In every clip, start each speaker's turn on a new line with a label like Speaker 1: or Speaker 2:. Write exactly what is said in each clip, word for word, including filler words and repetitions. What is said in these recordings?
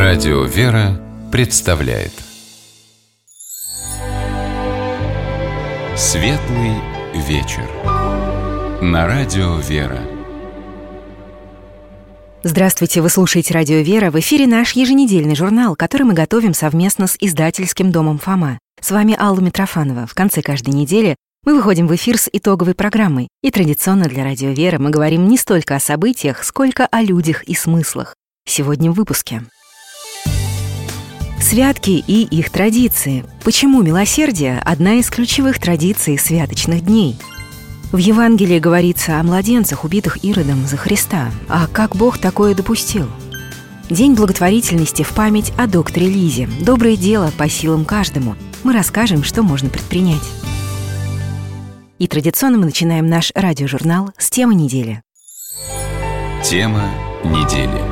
Speaker 1: Радио «Вера» представляет Светлый вечер на Радио «Вера».
Speaker 2: Здравствуйте, вы слушаете Радио «Вера». В эфире наш еженедельный журнал, который мы готовим совместно с издательским домом «Фома». С вами Алла Митрофанова. В конце каждой недели мы выходим в эфир с итоговой программой. И традиционно для Радио «Вера» мы говорим не столько о событиях, сколько о людях и смыслах. Сегодня в выпуске. Святки и их традиции. Почему милосердие – одна из ключевых традиций святочных дней? В Евангелии говорится о младенцах, убитых Иродом за Христа. А как Бог такое допустил? День благотворительности в память о докторе Лизе. Доброе дело по силам каждому. Мы расскажем, что можно предпринять. И традиционно мы начинаем наш радиожурнал с темы недели.
Speaker 1: Тема недели.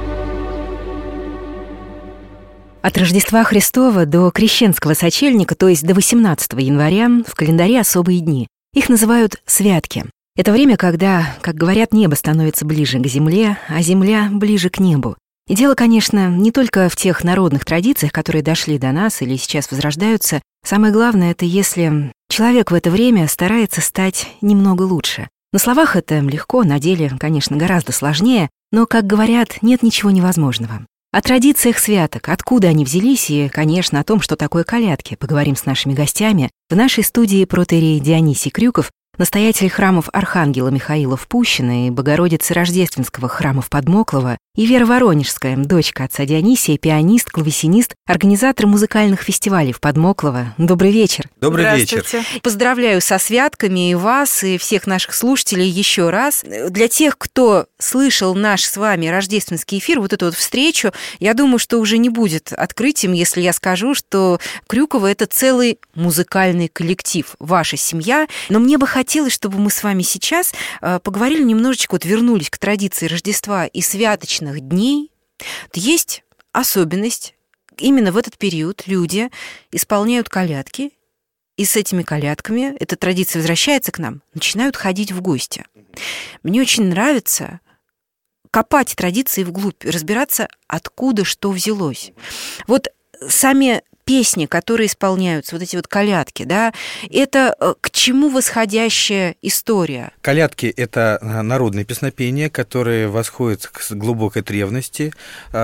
Speaker 2: От Рождества Христова до Крещенского сочельника, то есть до восемнадцатого января, в календаре особые дни. Их называют святки. Это время, когда, как говорят, небо становится ближе к земле, а земля ближе к небу. И дело, конечно, не только в тех народных традициях, которые дошли до нас или сейчас возрождаются. Самое главное — это если человек в это время старается стать немного лучше. На словах это легко, на деле, конечно, гораздо сложнее, но, как говорят, нет ничего невозможного. О традициях святок, откуда они взялись и, конечно, о том, что такое колядки, поговорим с нашими гостями. В нашей студии протоиерей Дионисий Крюков, настоятель храмов Архангела Михаила в Пущино и Богородицы Рождественского храма в Подмоклово, и Вера Воронежская, дочка отца Дионисия, пианист, клавесинист, организатор музыкальных фестивалей в Подмоклово. Добрый вечер.
Speaker 3: Добрый вечер.
Speaker 2: Поздравляю со святками и вас, и всех наших слушателей еще раз. Для тех, кто слышал наш с вами рождественский эфир, вот эту вот встречу, я думаю, что уже не будет открытием, если я скажу, что Крюково — это целый музыкальный коллектив, ваша семья. Но мне бы хотелось, чтобы мы с вами сейчас поговорили немножечко, вот вернулись к традиции Рождества и святочных дней. Есть особенность. Именно в этот период люди исполняют колядки, и с этими колядками, эта традиция возвращается к нам, начинают ходить в гости. Мне очень нравится копать традиции вглубь, разбираться, откуда что взялось. Вот сами песни, которые исполняются, вот эти вот колядки, да, это к чему восходящая история?
Speaker 3: Колядки — это народные песнопения, которые восходят к глубокой древности.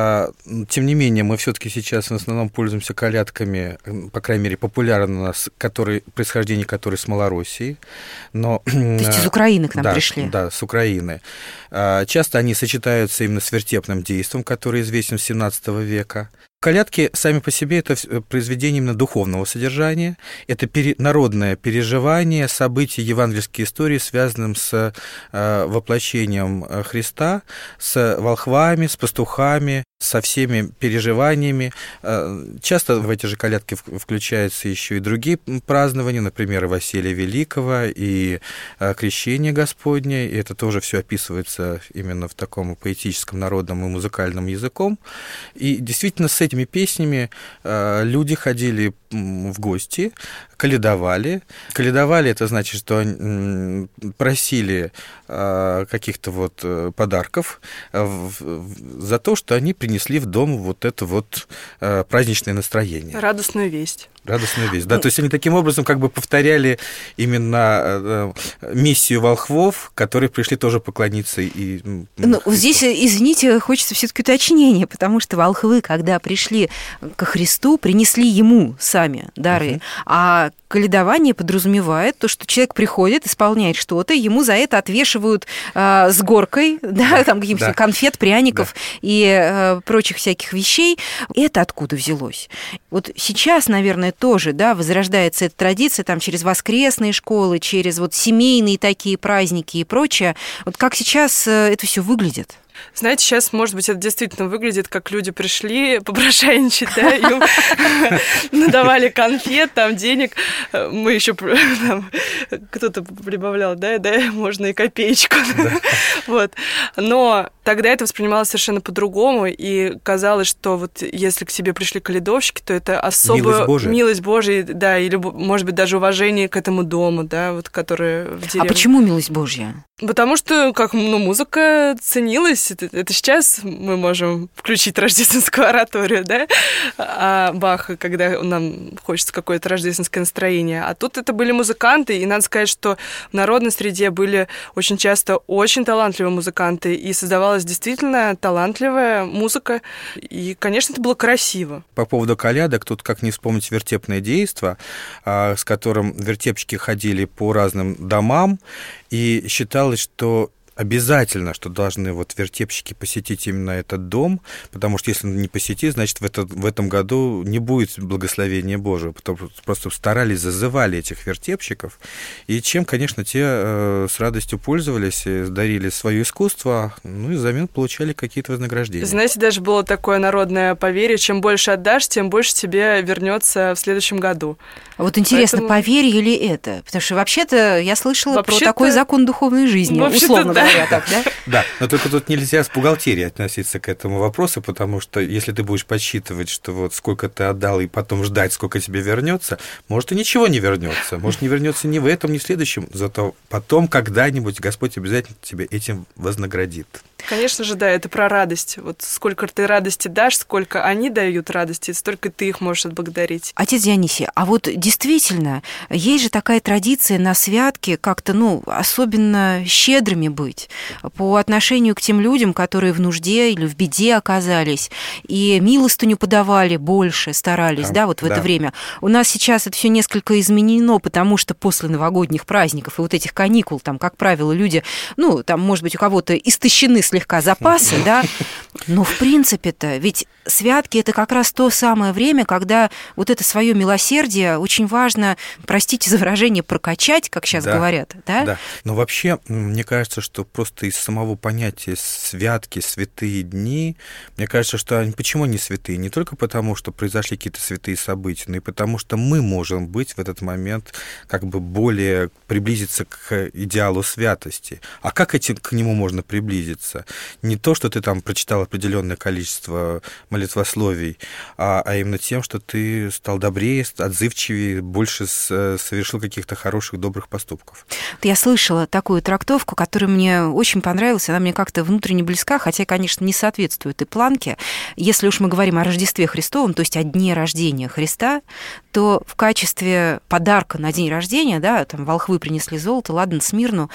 Speaker 3: Тем не менее, мы все-таки сейчас в основном пользуемся колядками, по крайней мере, популярны у нас, которые, происхождение которых с Малороссии. Но,
Speaker 2: то есть из Украины к нам
Speaker 3: да,
Speaker 2: пришли? Да,
Speaker 3: с Украины. Часто они сочетаются именно с вертепным действом, который известен с семнадцатого века. Колядки сами по себе — это произведение именно духовного содержания, это пере, народное переживание событий евангельской истории, связанным с э, воплощением Христа, с волхвами, с пастухами, со всеми переживаниями. Часто в эти же колядки включаются еще и другие празднования, например, и Василия Великого, и Крещение Господне, и это тоже все описывается именно в таком поэтическом, народном и музыкальном языком. И действительно с этими песнями люди ходили в гости, колядовали. Колядовали — это значит, что просили каких-то вот подарков за то, что они принесли в дом вот это вот праздничное настроение.
Speaker 4: Радостную весть.
Speaker 3: Радостную весть, да. То есть они таким образом как бы повторяли именно миссию волхвов, которые пришли тоже поклониться и...
Speaker 2: Ну, здесь, извините, хочется все-таки уточнения, потому что волхвы, когда пришли ко Христу, принесли ему сами дары, uh-huh. а колядование подразумевает то, что человек приходит, исполняет что-то, ему за это отвешивают э, с горкой, да, да, там каких-то да. конфет, пряников да. и э, прочих всяких вещей. Это откуда взялось? Вот сейчас, наверное, тоже, да, возрождается эта традиция там через воскресные школы, через вот семейные такие праздники и прочее. Вот как сейчас это все выглядит?
Speaker 4: Знаете, сейчас, может быть, это действительно выглядит, как люди пришли попрошайничать, да, им надавали конфет, там, денег, мы еще кто-то прибавлял, да, да, можно и копеечку, вот, но тогда это воспринималось совершенно по-другому, и казалось, что вот если к тебе пришли колядовщики, то это особая милость Божия, да, или, может быть, даже уважение к этому дому, да, вот, которое в деревне.
Speaker 2: А почему милость Божья?
Speaker 4: Потому что, как, ну, музыка ценилась есть это, это сейчас мы можем включить рождественскую ораторию, да, а Баха, когда нам хочется какое-то рождественское настроение. А тут это были музыканты, и надо сказать, что в народной среде были очень часто очень талантливые музыканты, и создавалась действительно талантливая музыка, и, конечно, это было красиво.
Speaker 3: По поводу колядок, тут как не вспомнить вертепное действо, с которым вертепщики ходили по разным домам, и считалось, что обязательно, что должны вот вертепщики посетить именно этот дом, потому что если не посетить, значит, в, это, в этом году не будет благословения Божьего, потому что просто старались, зазывали этих вертепщиков, и чем, конечно, те э, с радостью пользовались, дарили свое искусство, ну и взамен получали какие-то вознаграждения.
Speaker 4: Знаете, даже было такое народное поверье, чем больше отдашь, тем больше тебе вернется в следующем году.
Speaker 2: Вот интересно, Поэтому... поверье ли это? Потому что вообще-то я слышала вообще-то... про такой закон духовной жизни, условно
Speaker 4: да.
Speaker 2: говоря, так, да?
Speaker 3: Да, но только тут нельзя с бухгалтерией относиться к этому вопросу, потому что если ты будешь подсчитывать, что вот сколько ты отдал, и потом ждать, сколько тебе вернется, может, и ничего не вернется. Может, не вернется ни в этом, ни в следующем, зато потом когда-нибудь Господь обязательно тебе этим вознаградит.
Speaker 4: Конечно же, да, это про радость. Вот сколько ты радости дашь, сколько они дают радости, столько ты их можешь отблагодарить.
Speaker 2: Отец Дионисий, а вот действительно, есть же такая традиция на святке как-то, ну, особенно щедрыми быть по отношению к тем людям, которые в нужде или в беде оказались, и милостыню подавали больше, старались, да, да вот в да. это время. У нас сейчас это все несколько изменено, потому что после новогодних праздников и вот этих каникул, там, как правило, люди, ну, там, может быть, у кого-то истощены слегка запасы, да, но в принципе-то, ведь святки – это как раз то самое время, когда вот это свое милосердие очень важно, простите за выражение, прокачать, как сейчас да, говорят, да?
Speaker 3: Да, но вообще, мне кажется, что просто из самого понятия святки, святые дни, мне кажется, что они почему не святые? Не только потому, что произошли какие-то святые события, но и потому, что мы можем быть в этот момент как бы более приблизиться к идеалу святости. А как этим, к нему можно приблизиться? Не то, что ты там прочитал определенное количество молитвословий, а, а именно тем, что ты стал добрее, отзывчивее, больше совершил каких-то хороших, добрых поступков.
Speaker 2: Я слышала такую трактовку, которая мне очень понравилась, она мне как-то внутренне близка, хотя, конечно, не соответствует и планке. Если уж мы говорим о Рождестве Христовом, то есть о дне рождения Христа, то в качестве подарка на день рождения, да, там волхвы принесли золото, ладно, Смирну,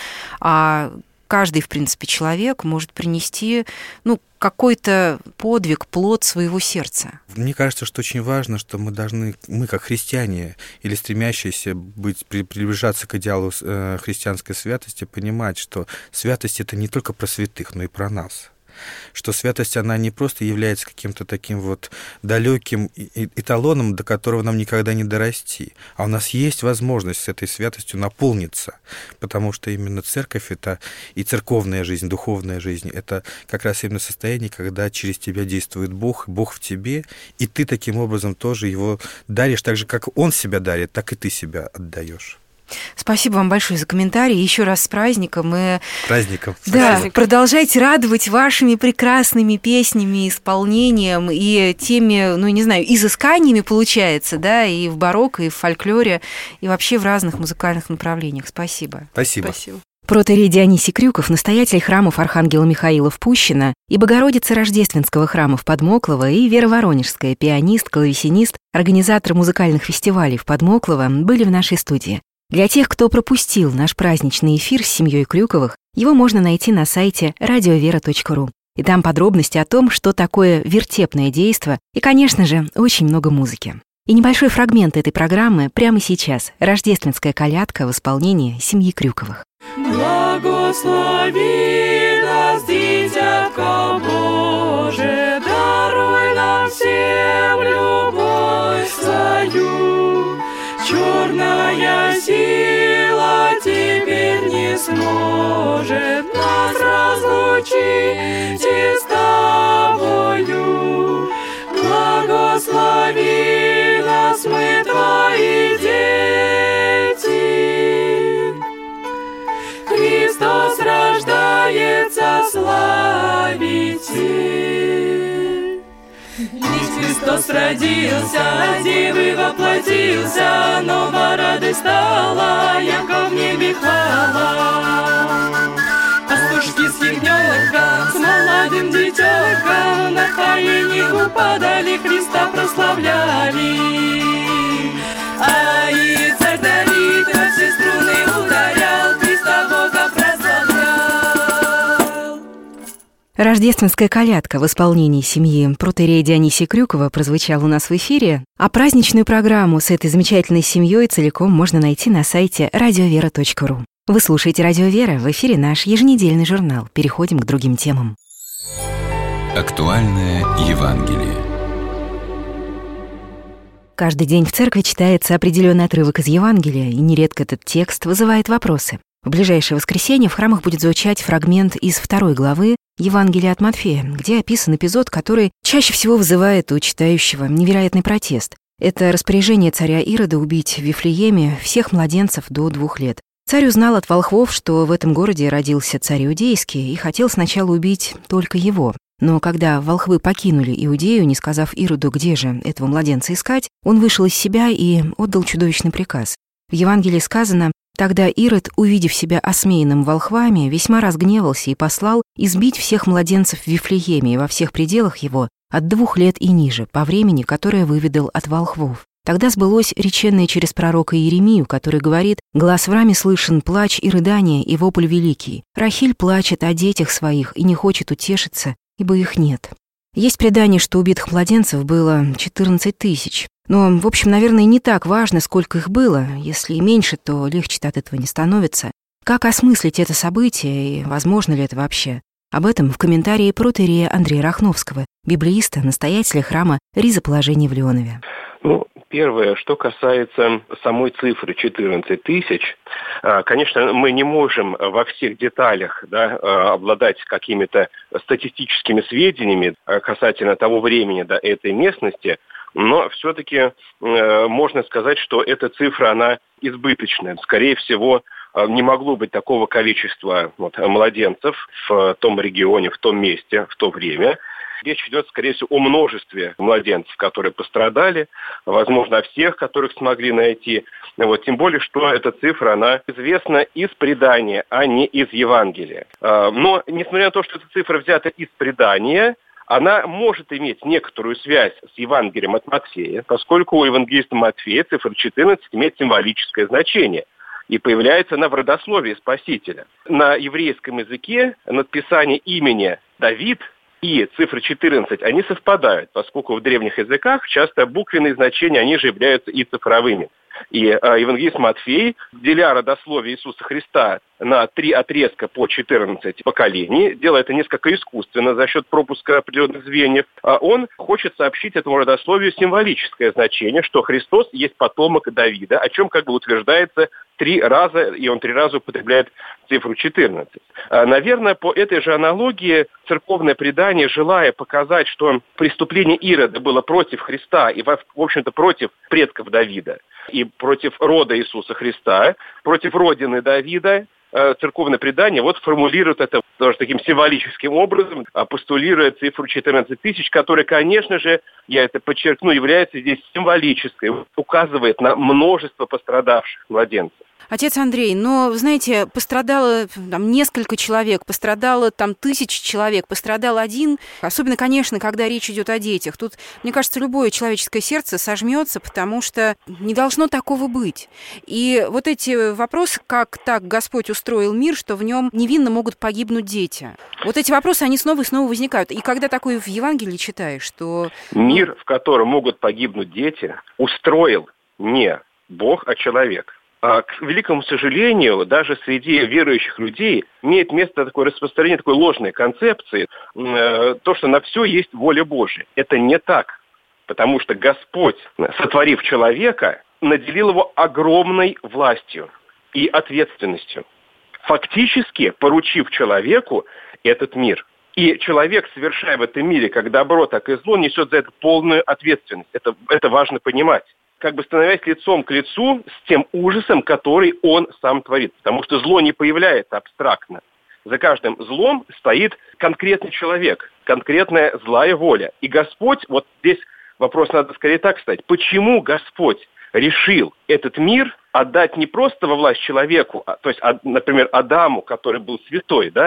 Speaker 2: а каждый, в принципе, человек может принести, ну, какой-то подвиг, плод своего сердца.
Speaker 3: Мне кажется, что очень важно, что мы должны, мы как христиане или стремящиеся быть, приближаться к идеалу христианской святости, понимать, что святость — это не только про святых, но и про нас. Что святость, она не просто является каким-то таким вот далеким эталоном, до которого нам никогда не дорасти, а у нас есть возможность с этой святостью наполниться, потому что именно церковь — это и церковная жизнь, духовная жизнь, это как раз именно состояние, когда через тебя действует Бог, Бог в тебе, и ты таким образом тоже его даришь, так же, как Он себя дарит, так и ты себя отдаешь.
Speaker 2: Спасибо вам большое за комментарии. Еще раз с праздником. И...
Speaker 3: Праздником.
Speaker 2: Да,
Speaker 3: праздником.
Speaker 2: Продолжайте радовать вашими прекрасными песнями, исполнением и теми, ну, не знаю, изысканиями, получается, да, и в барокко, и в фольклоре, и вообще в разных музыкальных направлениях. Спасибо.
Speaker 3: Спасибо.
Speaker 4: Спасибо.
Speaker 2: Протоиерей Дионисий Крюков, настоятель храмов Архангела Михаила в Пущино и Богородицы Рождественского храма в Подмоклово, и Вера Воронежская, пианист, клавесинист, организатор музыкальных фестивалей в Подмоклово, были в нашей студии. Для тех, кто пропустил наш праздничный эфир с семьей Крюковых, его можно найти на сайте радиовера точка ру. И там подробности о том, что такое вертепное действо, и, конечно же, очень много музыки. И небольшой фрагмент этой программы прямо сейчас. Рождественская колядка в исполнении семьи Крюковых.
Speaker 5: Благослови нас, Дитятко Боже, даруй нам всем любовь свою. Черная сила теперь не сможет нас разлучить и с тобою. Благослови нас, мы твои дети. Христос рождается, славите. Ведь Христос родился, девы воплотился, нова радость стала, яко в небе хвала. Пастушки с ягненком, смола молодым детёнком на колени упадали, Христа прославляли. А и царь Давид во все струны ударял, Христа Бога прославлял.
Speaker 2: Рождественская колядка в исполнении семьи протоиерея Дионисия Крюкова прозвучала у нас в эфире, а праздничную программу с этой замечательной семьей целиком можно найти на сайте радиовера точка ру. Вы слушаете «Радио Вера», в эфире наш еженедельный журнал. Переходим к другим темам.
Speaker 1: Актуальное Евангелие.
Speaker 2: Каждый день в церкви читается определенный отрывок из Евангелия, и нередко этот текст вызывает вопросы. В ближайшее воскресенье в храмах будет звучать фрагмент из второй главы Евангелия от Матфея, где описан эпизод, который чаще всего вызывает у читающего невероятный протест. Это распоряжение царя Ирода убить в Вифлееме всех младенцев до двух лет. Царь узнал от волхвов, что в этом городе родился царь Иудейский, и хотел сначала убить только его. Но когда волхвы покинули Иудею, не сказав Ироду, где же этого младенца искать, он вышел из себя и отдал чудовищный приказ. В Евангелии сказано: «Тогда Ирод, увидев себя осмеянным волхвами, весьма разгневался и послал избить всех младенцев в Вифлееме и во всех пределах его от двух лет и ниже, по времени, которое выведал от волхвов». Тогда сбылось реченное через пророка Иеремию, который говорит: «Глас в раме слышен, плач и рыдание, и вопль великий. Рахиль плачет о детях своих и не хочет утешиться, ибо их нет». Есть предание, что убитых младенцев было четырнадцать тысяч. Но, в общем, наверное, не так важно, сколько их было. Если и меньше, то легче от этого не становится. Как осмыслить это событие и возможно ли это вообще? Об этом в комментарии протоиерея Андрея Рахновского, библеиста, настоятеля храма Ризоположения в Леонове.
Speaker 6: Ну, первое, что касается самой цифры четырнадцать тысяч, конечно, мы не можем во всех деталях, да, обладать какими-то статистическими сведениями касательно того времени, да, этой местности, но все-таки можно сказать, что эта цифра, она избыточная. Скорее всего, не могло быть такого количества вот, младенцев в том регионе, в том месте, в то время. Речь идет, скорее всего, о множестве младенцев, которые пострадали, возможно, о всех, которых смогли найти. Вот, тем более, что эта цифра, она известна из предания, а не из Евангелия. Но, несмотря на то, что эта цифра взята из предания, она может иметь некоторую связь с Евангелием от Матфея, поскольку у евангелиста Матфея цифра четырнадцать имеет символическое значение. И появляется она в родословии Спасителя. На еврейском языке надписание имени Давид и цифра четырнадцать, они совпадают, поскольку в древних языках часто буквенные значения, они же являются и цифровыми. И э, евангелист Матфей, деля родословие Иисуса Христа на три отрезка по четырнадцать поколений, делает это несколько искусственно за счет пропуска определенных звеньев, а он хочет сообщить этому родословию символическое значение, что Христос есть потомок Давида, о чем как бы утверждается три раза, и он три раза употребляет цифру четырнадцать. А, наверное, по этой же аналогии церковное предание, желая показать, что преступление Ирода было против Христа и, в общем-то, против предков Давида, и против рода Иисуса Христа, против родины Давида, церковное предание вот формулирует это тоже таким символическим образом, постулируя цифру четырнадцать тысяч, которая, конечно же, я это подчеркну, является здесь символической, указывает на множество пострадавших младенцев.
Speaker 2: Отец Андрей, но, знаете, пострадало там несколько человек, пострадало там тысячи человек, пострадал один. Особенно, конечно, когда речь идет о детях. Тут, мне кажется, любое человеческое сердце сожмется, потому что не должно такого быть. И вот эти вопросы, как так Господь устроил мир, что в нем невинно могут погибнуть дети. Вот эти вопросы, они снова и снова возникают. И когда такое в Евангелии читаешь, что...
Speaker 6: Мир, в котором могут погибнуть дети, устроил не Бог, а человек. А, к великому сожалению, даже среди верующих людей имеет место такое распространение такой ложной концепции, э, то, что на все есть воля Божия. Это не так, потому что Господь, сотворив человека, наделил его огромной властью и ответственностью, фактически поручив человеку этот мир. И человек, совершая в этом мире как добро, так и зло, несет за это полную ответственность. Это, это важно понимать. Как бы становясь лицом к лицу с тем ужасом, который он сам творит. Потому что зло не появляется абстрактно. За каждым злом стоит конкретный человек, конкретная злая воля. И Господь, вот здесь вопрос надо скорее так ставить, почему Господь решил этот мир отдать не просто во власть человеку, а, то есть, например, Адаму, который был святой, да,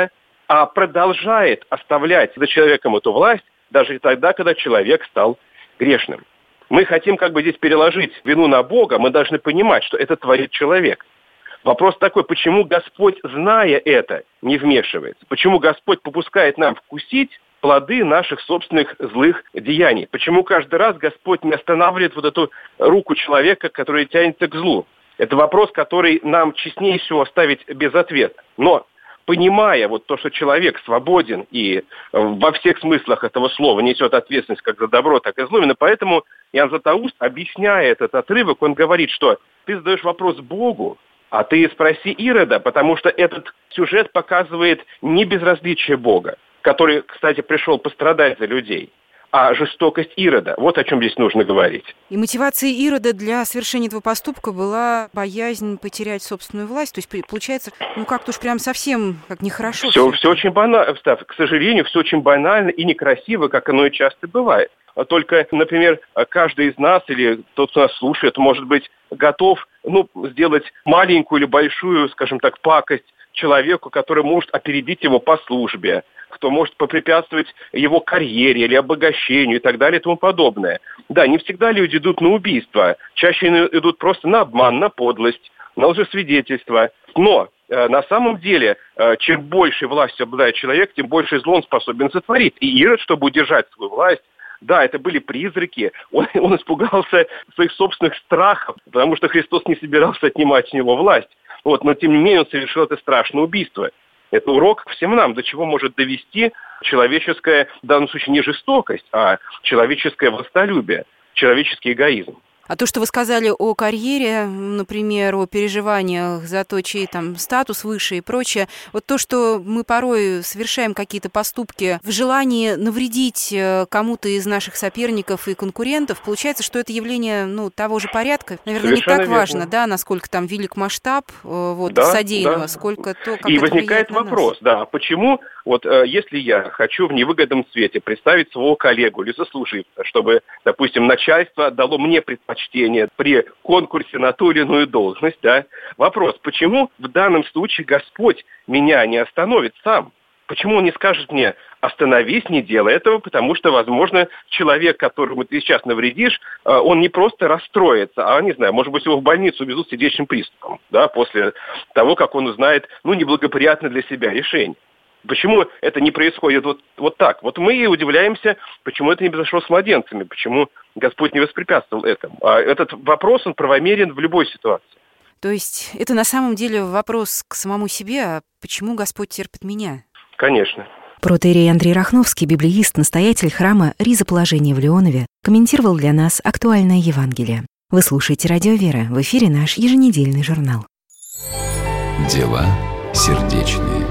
Speaker 6: а продолжает оставлять за человеком эту власть даже и тогда, когда человек стал грешным. Мы хотим как бы здесь переложить вину на Бога, мы должны понимать, что это творит человек. Вопрос такой, почему Господь, зная это, не вмешивается? Почему Господь попускает нам вкусить плоды наших собственных злых деяний? Почему каждый раз Господь не останавливает вот эту руку человека, которая тянется к злу? Это вопрос, который нам честнее всего оставить без ответа. Но понимая вот то, что человек свободен и во всех смыслах этого слова несет ответственность как за добро, так и зло, именно поэтому Иоанн Златоуст, объясняя этот отрывок, он говорит, что ты задаешь вопрос Богу, а ты спроси Ирода, потому что этот сюжет показывает не безразличие Бога, который, кстати, пришел пострадать за людей, а жестокость Ирода. Вот о чем здесь нужно говорить.
Speaker 2: И мотивацией Ирода для совершения этого поступка была боязнь потерять собственную власть. То есть, получается, ну как-то уж прям совсем как нехорошо.
Speaker 6: Все, все очень банально, к сожалению, все очень банально и некрасиво, как оно и часто бывает. Только, например, каждый из нас или тот, кто нас слушает, может быть, готов ну, сделать маленькую или большую, скажем так, пакость человеку, который может опередить его по службе, кто может попрепятствовать его карьере или обогащению и так далее и тому подобное. Да, не всегда люди идут на убийство, чаще идут просто на обман, на подлость, на лжесвидетельство. Но э, на самом деле, э, чем больше властью обладает человек, тем больше зло он способен сотворить. И Ирод, чтобы удержать свою власть, да, это были призраки, он, он испугался своих собственных страхов, потому что Христос не собирался отнимать у него власть. Вот, но тем не менее он совершил это страшное убийство. Это урок всем нам, до чего может довести человеческая, в данном случае не жестокость, а человеческое властолюбие, человеческий эгоизм.
Speaker 2: А то, что вы сказали о карьере, например, о переживаниях за то, чей там статус выше и прочее, вот то, что мы порой совершаем какие-то поступки в желании навредить кому-то из наших соперников и конкурентов, получается, что это явление ну, того же порядка. Наверное,
Speaker 6: Совершенно
Speaker 2: не так
Speaker 6: верно.
Speaker 2: Важно, да, насколько там велик масштаб вот,
Speaker 6: да,
Speaker 2: содеянного,
Speaker 6: да.
Speaker 2: сколько то, как
Speaker 6: И
Speaker 2: это
Speaker 6: возникает вопрос, да, почему, вот если я хочу в невыгодном свете представить своего коллегу или сослуживца, чтобы, допустим, начальство дало мне предпочтение при конкурсе на ту или иную должность, да, вопрос, почему в данном случае Господь меня не остановит сам? Почему он не скажет мне, остановись, не делай этого, потому что, возможно, человек, которому ты сейчас навредишь, он не просто расстроится, а, не знаю, может быть, его в больницу везут с сердечным приступом, да, после того, как он узнает, ну, неблагоприятное для себя решение. Почему это не происходит вот, вот так? Вот мы и удивляемся, почему это не произошло с младенцами, почему Господь не воспрепятствовал этому. А этот вопрос, он правомерен в любой ситуации.
Speaker 2: То есть это на самом деле вопрос к самому себе, а почему Господь терпит меня?
Speaker 6: Конечно.
Speaker 2: Протоиерей Андрей Рахновский, библеист, настоятель храма Ризоположения в Леонове, комментировал для нас актуальное Евангелие. Вы слушаете «Радио Вера», в эфире наш еженедельный журнал.
Speaker 1: Дела сердечные.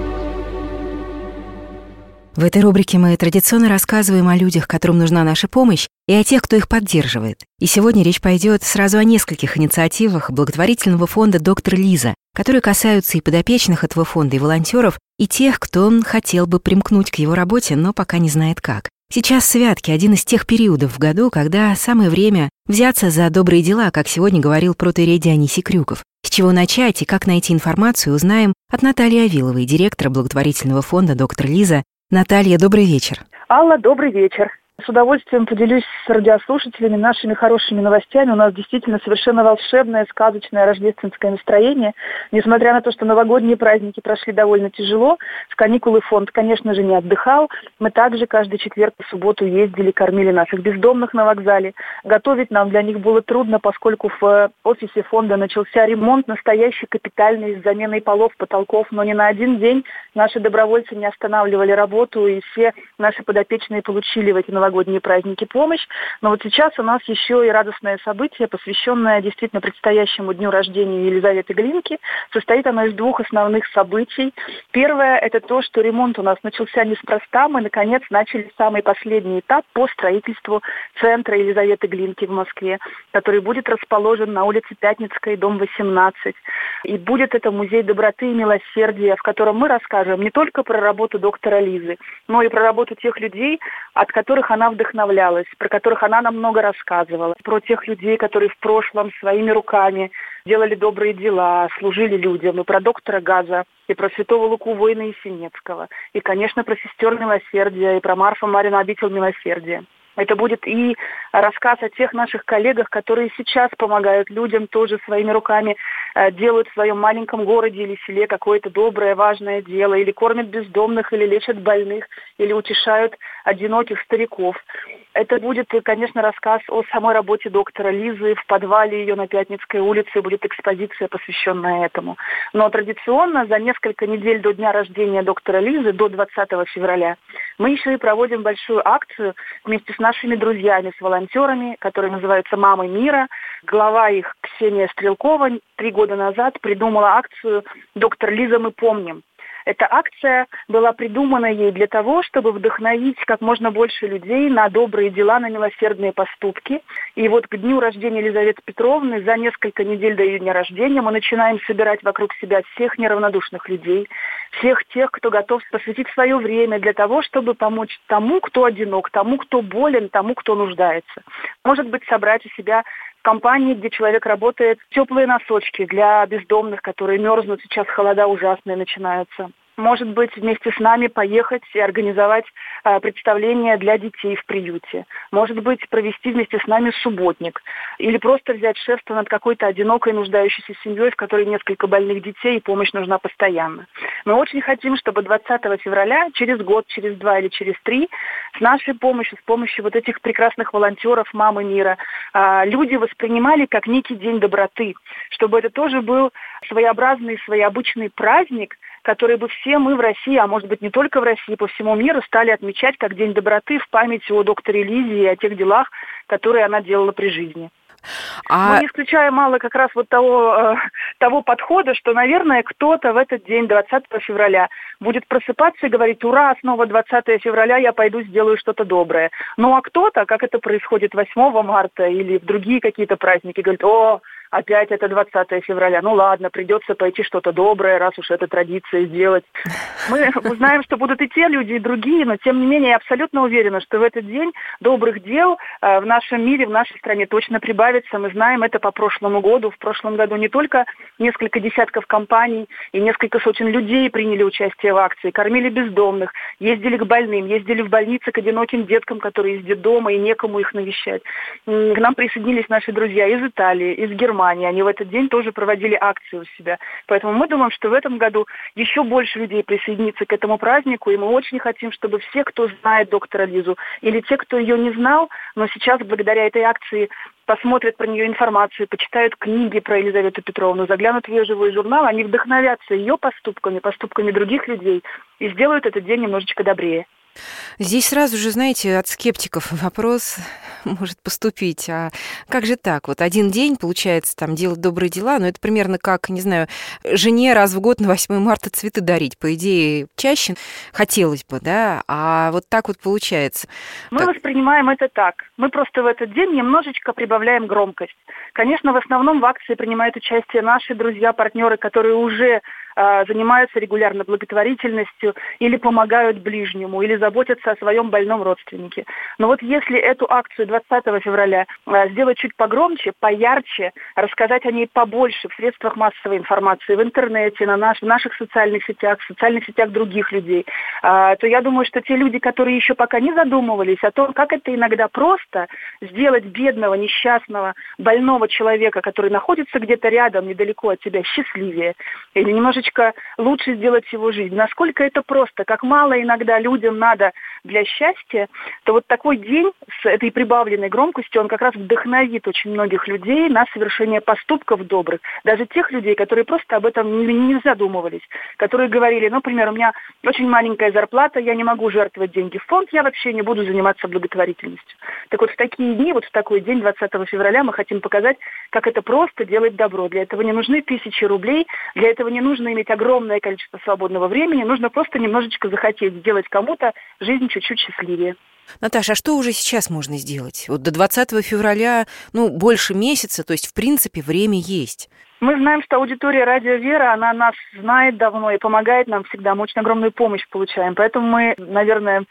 Speaker 2: В этой рубрике мы традиционно рассказываем о людях, которым нужна наша помощь, и о тех, кто их поддерживает. И сегодня речь пойдет сразу о нескольких инициативах благотворительного фонда «Доктор Лиза», которые касаются и подопечных этого фонда, и волонтеров, и тех, кто хотел бы примкнуть к его работе, но пока не знает как. Сейчас святки — один из тех периодов в году, когда самое время взяться за добрые дела, как сегодня говорил протоиерей Дионисий Крюков. С чего начать и как найти информацию, узнаем от Натальи Авиловой, директора благотворительного фонда «Доктор Лиза». Наталья, добрый вечер.
Speaker 7: Алла, добрый вечер. С удовольствием поделюсь с радиослушателями нашими хорошими новостями. У нас действительно совершенно волшебное, сказочное рождественское настроение. Несмотря на то, что новогодние праздники прошли довольно тяжело, в каникулы фонд, конечно же, не отдыхал. Мы также каждый четверг и субботу ездили, кормили наших бездомных на вокзале. Готовить нам для них было трудно, поскольку в офисе фонда начался ремонт, настоящий капитальный, с заменой полов, потолков. Но ни на один день наши добровольцы не останавливали работу, и все наши подопечные получили в эти новогодние новогодние праздники помощь. Но вот сейчас у нас еще и радостное событие, посвященное действительно предстоящему дню рождения Елизаветы Глинки. Состоит оно из двух основных событий. Первое – это то, что ремонт у нас начался неспроста. Мы, наконец, начали самый последний этап по строительству центра Елизаветы Глинки в Москве, который будет расположен на улице Пятницкой, дом восемнадцать. И будет это музей доброты и милосердия, в котором мы расскажем не только про работу доктора Лизы, но и про работу тех людей, от которых она она вдохновлялась, про которых она нам много рассказывала, про тех людей, которые в прошлом своими руками делали добрые дела, служили людям, и про доктора Газа, и про святого Луку воина Есенинского, и, конечно, про сестер милосердия, и про Марфу Марину обитель милосердия. Это будет и рассказ о тех наших коллегах, которые сейчас помогают людям, тоже своими руками э, делают в своем маленьком городе или селе какое-то доброе, важное дело, или кормят бездомных, или лечат больных, или утешают одиноких стариков. Это будет, конечно, рассказ о самой работе доктора Лизы. В подвале ее на Пятницкой улице будет экспозиция, посвященная этому. Но традиционно за несколько недель до дня рождения доктора Лизы, до двадцатого февраля, мы еще и проводим большую акцию вместе с нашими друзьями, с волонтерами, которые называются «Мамы мира». Глава их, Ксения Стрелкова, три года назад придумала акцию «Доктор Лиза, мы помним». Эта акция была придумана ей для того, чтобы вдохновить как можно больше людей на добрые дела, на милосердные поступки. И вот к дню рождения Елизаветы Петровны, за несколько недель до ее дня рождения, мы начинаем собирать вокруг себя всех неравнодушных людей, всех тех, кто готов посвятить свое время для того, чтобы помочь тому, кто одинок, тому, кто болен, тому, кто нуждается. Может быть, собрать у себя в компании, где человек работает, теплые носочки для бездомных, которые мерзнут, сейчас холода ужасные начинаются. Может быть, вместе с нами поехать и организовать э, представление для детей в приюте. Может быть, провести вместе с нами субботник. Или просто взять шефство над какой-то одинокой, нуждающейся семьей, в которой несколько больных детей, и помощь нужна постоянно. Мы очень хотим, чтобы двадцатого февраля, через год, через два или через три, с нашей помощью, с помощью вот этих прекрасных волонтеров «Мамы мира», э, люди воспринимали как некий день доброты. Чтобы это тоже был своеобразный, своеобычный праздник, который бы все мы в России, а может быть не только в России, по всему миру стали отмечать как День доброты в память о докторе Лизе и о тех делах, которые она делала при жизни. А... Мы не исключаем мало как раз вот того, э, того подхода, что, наверное, кто-то в этот день, двадцатого февраля, будет просыпаться и говорить: ура, снова двадцатого февраля, я пойду сделаю что-то доброе. Ну а кто-то, как это происходит восьмого марта или в другие какие-то праздники, говорит: о, опять это двадцатого февраля, ну ладно, придется пойти что-то доброе, раз уж это традиция сделать. Мы узнаем, что будут и те люди, и другие, но тем не менее я абсолютно уверена, что в этот день добрых дел э, в нашем мире, в нашей стране точно прибавится. Мы знаем это по прошлому году. В прошлом году не только несколько десятков компаний и несколько сотен людей приняли участие в акции, кормили бездомных, ездили к больным, ездили в больницы к одиноким деткам, которые из детдома, и некому их навещать. К нам присоединились наши друзья из Италии, из Германии. Они в этот день тоже проводили акции у себя. Поэтому мы думаем, что в этом году еще больше людей присоединится к этому празднику, и мы очень хотим, чтобы все, кто знает доктора Лизу, или те, кто ее не знал, но сейчас благодаря этой акции посмотрят про нее информацию, почитают книги про Елизавету Петровну, заглянут в ее живой журнал, они вдохновятся ее поступками, поступками других людей и сделают этот день немножечко добрее.
Speaker 2: Здесь сразу же, знаете, от скептиков вопрос может поступить. А как же так? Вот один день, получается, там делать добрые дела, но это примерно как, не знаю, жене раз в год на восьмое марта цветы дарить. По идее, чаще хотелось бы, да? А вот так вот получается.
Speaker 7: Мы
Speaker 2: так...
Speaker 7: воспринимаем это так. Мы просто в этот день немножечко прибавляем громкость. Конечно, в основном в акции принимают участие наши друзья, партнеры, которые уже занимаются регулярно благотворительностью или помогают ближнему, или заботятся о своем больном родственнике. Но вот если эту акцию двадцатого февраля сделать чуть погромче, поярче, рассказать о ней побольше в средствах массовой информации, в интернете, на наш, в наших социальных сетях, в социальных сетях других людей, то я думаю, что те люди, которые еще пока не задумывались о том, как это иногда просто сделать бедного, несчастного, больного человека, который находится где-то рядом, недалеко от тебя, счастливее, или немножечко лучше сделать его жизнь. Насколько это просто, как мало иногда людям надо для счастья, то вот такой день с этой прибавленной громкостью, он как раз вдохновит очень многих людей на совершение поступков добрых. Даже тех людей, которые просто об этом не, не задумывались, которые говорили: ну, например, у меня очень маленькая зарплата, я не могу жертвовать деньги в фонд, я вообще не буду заниматься благотворительностью. Так вот в такие дни, вот в такой день двадцатого февраля мы хотим показать, как это просто делать добро. Для этого не нужны тысячи рублей, для этого не нужно иметь огромное количество свободного времени, нужно просто немножечко захотеть сделать кому-то жизнь чуть-чуть счастливее.
Speaker 2: Наташа, а что уже сейчас можно сделать? Вот до двадцатого февраля, ну, больше месяца, то есть, в принципе, время есть.
Speaker 7: Мы знаем, что аудитория «Радио Вера», она нас знает давно и помогает нам всегда. Мы очень огромную помощь получаем. Поэтому мы, наверное,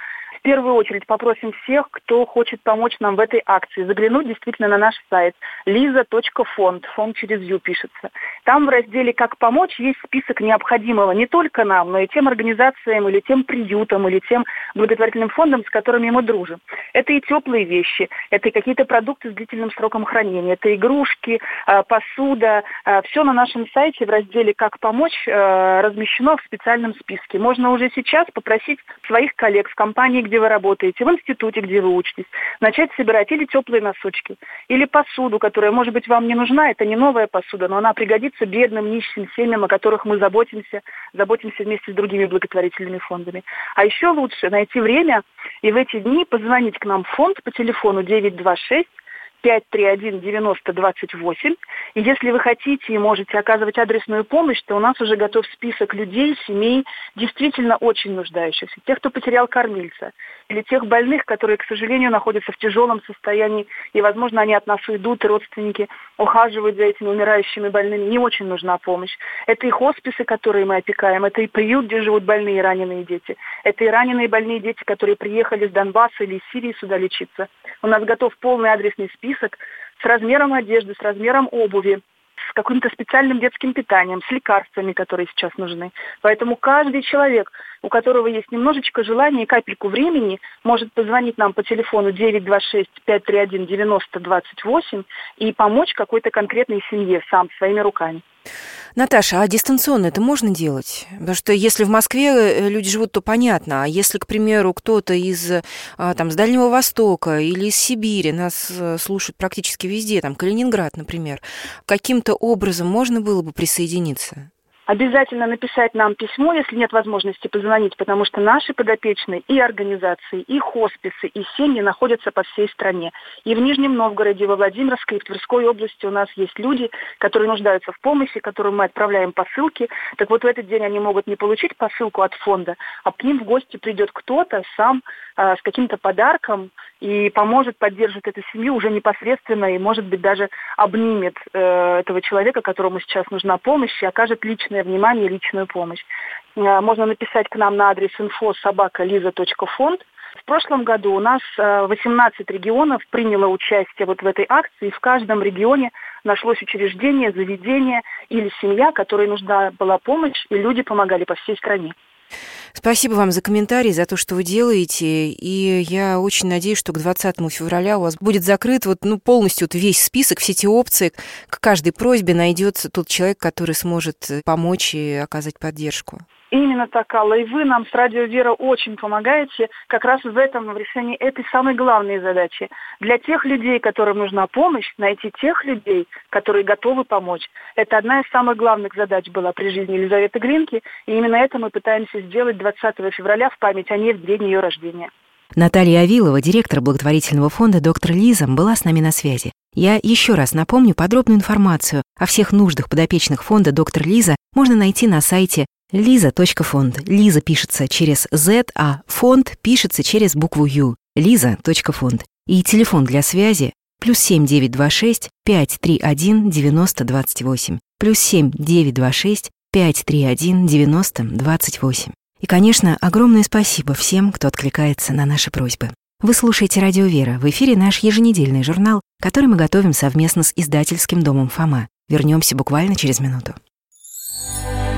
Speaker 7: первую очередь попросим всех, кто хочет помочь нам в этой акции, заглянуть действительно на наш сайт лиза точка фонд, фонд через Ю пишется. Там в разделе «Как помочь» есть список необходимого не только нам, но и тем организациям, или тем приютам, или тем благотворительным фондам, с которыми мы дружим. Это и теплые вещи, это и какие-то продукты с длительным сроком хранения, это игрушки, посуда. Все на нашем сайте в разделе «Как помочь» размещено в специальном списке. Можно уже сейчас попросить своих коллег в компании, где вы работаете, в институте, где вы учитесь, начать собирать или теплые носочки, или посуду, которая, может быть, вам не нужна. Это не новая посуда, но она пригодится бедным, нищим семьям, о которых мы заботимся, заботимся вместе с другими благотворительными фондами. А еще лучше найти время и в эти дни позвонить к нам в фонд по телефону девять два шесть пять три один девяносто двадцать восемь. И если вы хотите и можете оказывать адресную помощь, то у нас уже готов список людей, семей, действительно очень нуждающихся. Тех, кто потерял кормильца, или тех больных, которые, к сожалению, находятся в тяжелом состоянии, и, возможно, они от нас уйдут, и родственники ухаживают за этими умирающими больными. Не очень нужна помощь. Это и хосписы, которые мы опекаем, это и приют, где живут больные и раненые дети. Это и раненые и больные дети, которые приехали с Донбасса или из Сирии сюда лечиться. У нас готов полный адресный список с размером одежды, с размером обуви, с каким-то специальным детским питанием, с лекарствами, которые сейчас нужны. Поэтому каждый человек, у которого есть немножечко желания и капельку времени, может позвонить нам по телефону девять два шесть пять три один девяносто двадцать восемь и помочь какой-то конкретной семье сам, своими руками.
Speaker 2: Наташа, а дистанционно это можно делать? Потому что если в Москве люди живут, то понятно. А если, к примеру, кто-то из там, с Дальнего Востока или из Сибири, нас слушают практически везде, там Калининград, например, каким-то образом можно было бы присоединиться?
Speaker 7: Обязательно написать нам письмо, если нет возможности позвонить, потому что наши подопечные и организации, и хосписы, и семьи находятся по всей стране. И в Нижнем Новгороде, во Владимирской, и в Тверской области у нас есть люди, которые нуждаются в помощи, которым мы отправляем посылки. Так вот, в этот день они могут не получить посылку от фонда, а к ним в гости придет кто-то сам э, с каким-то подарком и поможет, поддержит эту семью уже непосредственно и, может быть, даже обнимет э, этого человека, которому сейчас нужна помощь, и окажет личное внимание и личную помощь. Можно написать к нам на адрес инфо собака лиза точка фонд. В прошлом году у нас восемнадцать регионов приняло участие вот в этой акции, и в каждом регионе нашлось учреждение, заведение или семья, которой нужна была помощь, и люди помогали по всей стране.
Speaker 2: Спасибо вам за комментарий, за то, что вы делаете, и я очень надеюсь, что к двадцатому февраля у вас будет закрыт вот, ну, полностью вот весь список, все эти опции. К каждой просьбе найдется тот человек, который сможет помочь и оказать поддержку.
Speaker 7: Именно так, Алла. И вы нам с Радио Вера очень помогаете как раз в этом, в решении этой самой главной задачи. Для тех людей, которым нужна помощь, найти тех людей, которые готовы помочь. Это одна из самых главных задач была при жизни Елизаветы Глинки, и именно это мы пытаемся сделать двадцатого февраля в память о ней в день ее рождения.
Speaker 2: Наталья Авилова, директор благотворительного фонда «Доктор Лиза», была с нами на связи. Я еще раз напомню, подробную информацию о всех нуждах подопечных фонда «Доктор Лиза» можно найти на сайте лиза точка фонд. Лиза пишется через Z, а фонд пишется через букву Ю. лиза точка фонд. И телефон для связи плюс семь девять два шесть пять три один девяносто двадцать восемь. Плюс семь девять два шесть пять три один девяносто двадцать восемь. И, конечно, огромное спасибо всем, кто откликается на наши просьбы. Вы слушаете «Радио Вера». В эфире наш еженедельный журнал, который мы готовим совместно с издательским домом «Фома». Вернемся буквально через минуту.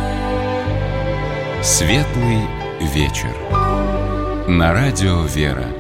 Speaker 1: Светлый вечер. На Радио Вера.